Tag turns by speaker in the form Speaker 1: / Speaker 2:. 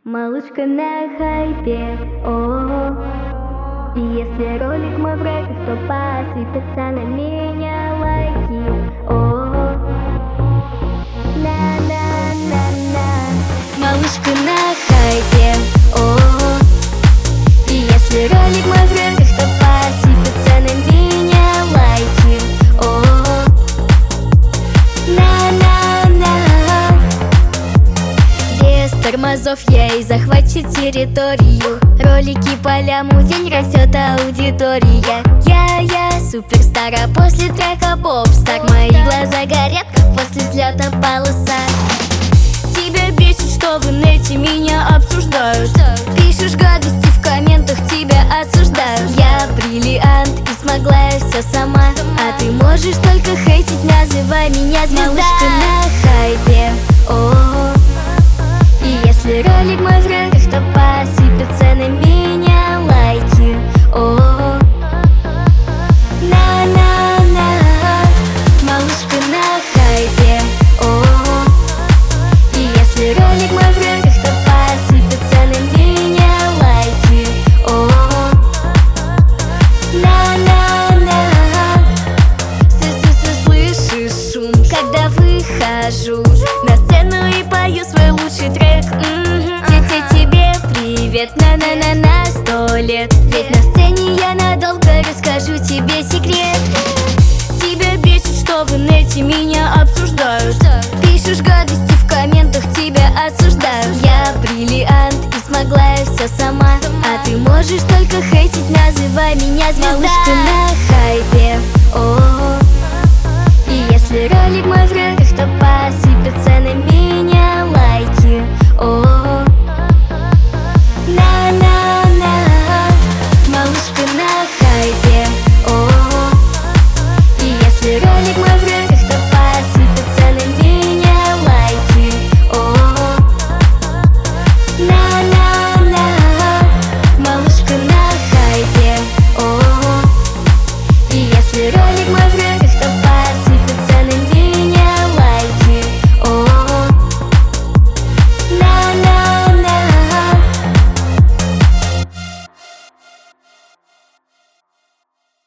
Speaker 1: Малышка на хайпе, о. И если ролик мой в реках, то посыпятся на меня лайки, о. На-на-на-на. Малышка на хайпе, о. И если ролик мой в реках, то посыпятся на меня лайки, о. На-на-на. Без тормозов я и захвачу территорию. Ролики по ляму, день растет аудитория. Я суперстар, а после трека попстар. Мои глаза горят, как после взлета полоса. Тебя бесит, что в инете меня обсуждают. Пишешь гадости в комментах, тебя осуждают. Я бриллиант и смогла я все сама. А ты можешь только хейтить, называй меня звезда. Малышка на хайпе, о. И если ролик мой в реках, то посыпятся на меня лайки, о. На-на-на. Малышка на хайпе, о. И если ролик мой в реках, то посыпятся на меня лайки, о. На-на-на. Слышишь шум, когда выхожу на сцену и пою свой лучший трек. Тебе привет, на-на-на-на 100 лет. Ведь на сцене я надолго расскажу тебе секрет. Тебя бесит, что в инете меня обсуждают. Пишешь гадости в комментах, тебя осуждают. Я бриллиант и смогла я все сама. А ты можешь только хейтить, называй меня звезда. Малышка на хайпе, о. И если ролик мой в реках,